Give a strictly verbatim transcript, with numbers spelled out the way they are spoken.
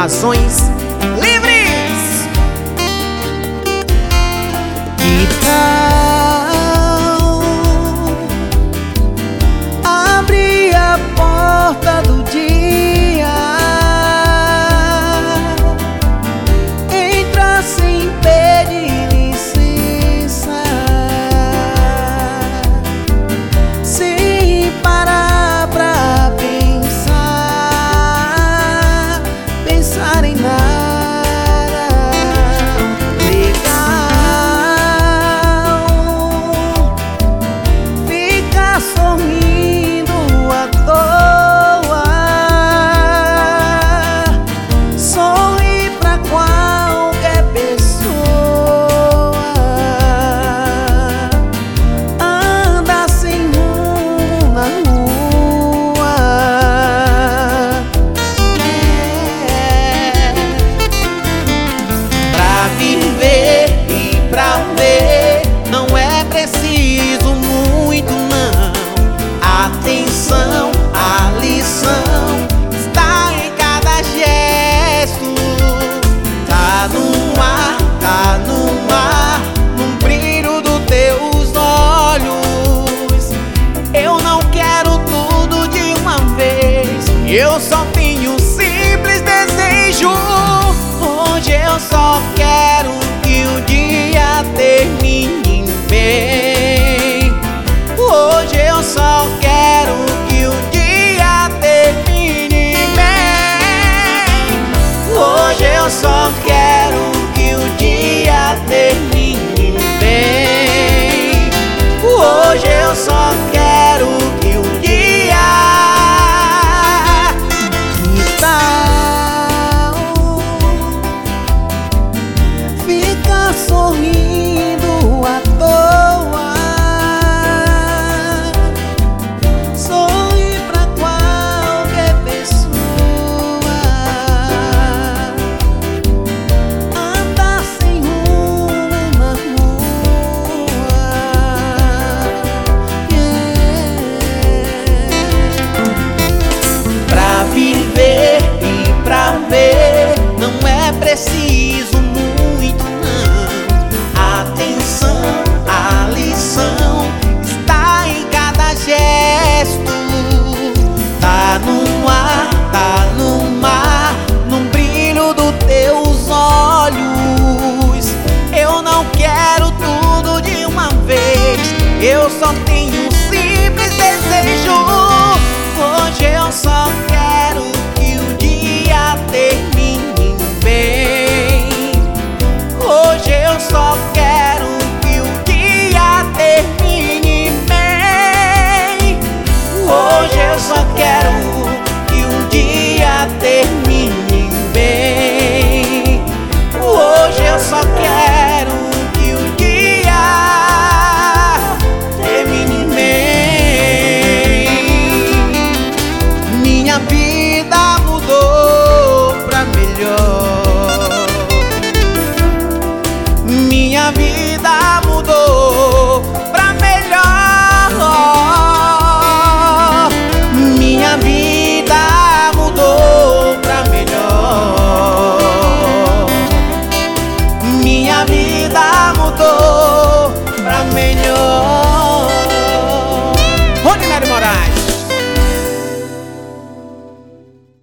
Narrações livres. Que tal abrir a porta do dia, entrar sem pedir licença, sem parar pra pensar, pensar em nada. Sorrindo à toa, sorri pra qualquer pessoa, anda sem rumo na rua, é. Pra viver e pra ver não é preciso muito, não. Atenção, a lição está em cada gesto. Tá no ar, tá no mar, no brilho dos teus olhos. Eu não quero tudo de uma vez, eu só tenho um simples desejo. Hoje eu só quero que o dia termine bem. Hoje eu só quero que o dia termine bem. Hoje eu só quero que o dia termine bem. Hoje eu só quero que o dia. Que tal ficar sorrindo à toa, não é preciso muito, não. Atenção, a lição está em cada gesto. Tá no ar, tá no mar, no brilho dos teus olhos. Eu não quero tudo de uma vez, eu só tenho um simples desejo. Hoje eu só quero que o dia termine bem. Hoje eu só quero que o dia termine bem. Hoje eu só quero que o dia termine bem. Hoje eu só quero que o dia termine bem. Minha vida mudou pra melhor. Minha vida mudou pra melhor. Minha vida mudou pra melhor. Minha vida mudou pra melhor. Ronimério Moraes.